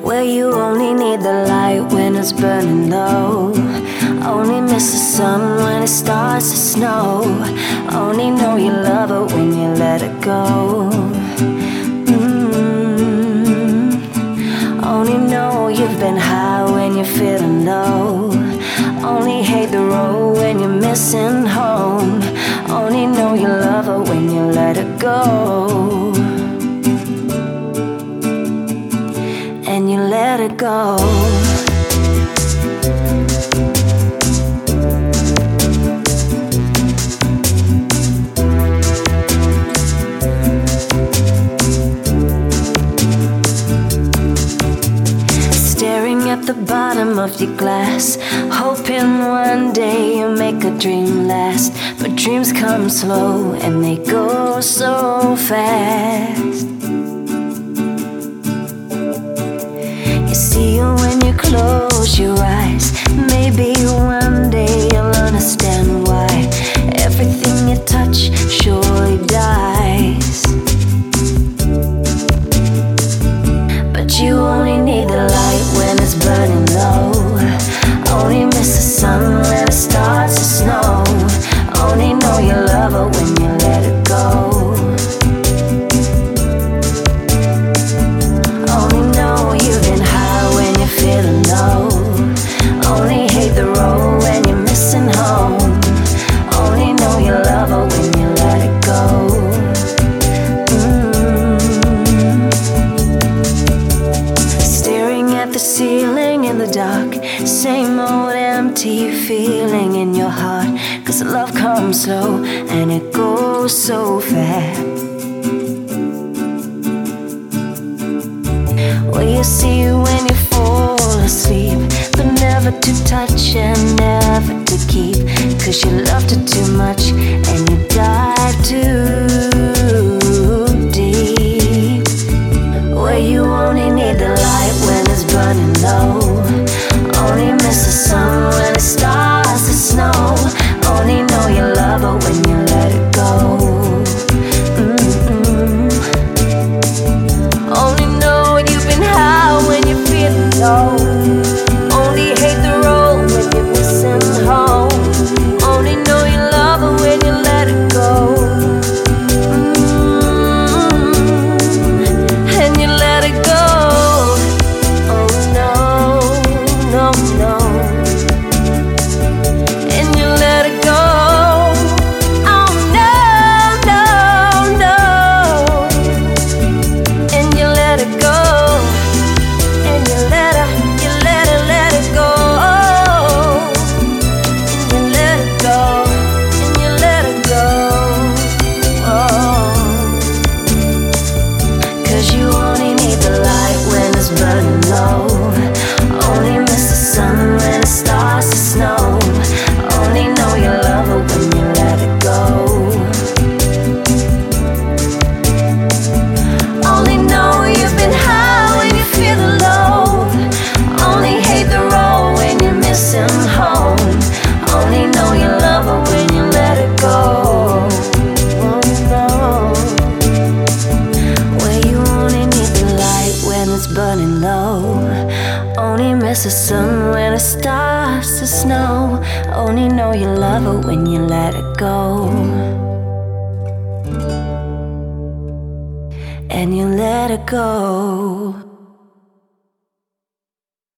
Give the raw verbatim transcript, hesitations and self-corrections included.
where you only need the light when it's burning low. Only miss the sun when it starts to snow. Only know you love her when you let her go. mm. Only know you've been high when you're feeling low. Only hate the road when you're missing home. Only know you love her when you let her go. And you let her go. Staring at the bottom of your glass, hoping one day you'll make a dream last. But dreams come slow and they go so fast. See you when you close your eyes. Maybe one day you'll understand why everything you touch surely dies. But you only need the light when it's burning low. Only miss the sun when it starts to snow. Only know you love her when you let it go. Only know you've been high when you're feeling low. Only hate the road when you're missing home. Only know you love her when you let it go. mm. Staring at the ceiling in the dark, same old empty feeling in your heart. Cause love comes slow and it goes so fast. Well, you see when you fall asleep, but never to touch and never to keep. Cause you loved her too much and you dive too deep. Where you only need the light when it's burning low. Only miss the sun when it starts to snow. Only know you love her when you let it go. Mm-mm. Only know you've been high when you're feeling low. Only hate the road when you're missing home. Only know you love her when you let it go. mm. And you let it go. Oh no, no, no. And you let it go. Oh no, no, no. And you let it go. And you let her, you let her, let it go. And you let it go. And you let it go. Oh. Cause you only need the light when it's burning low. Only miss the sun when it starts to snow. Only know you love her when you let it go. Only know you've been high when you're feeling low. Only hate the road when you're missing home. Only know you love her when you let it go. Oh no. Where you only need the light when it's burning low. Only miss the sun when it starts to snow. Only know you love her when you let it go. And you let it go.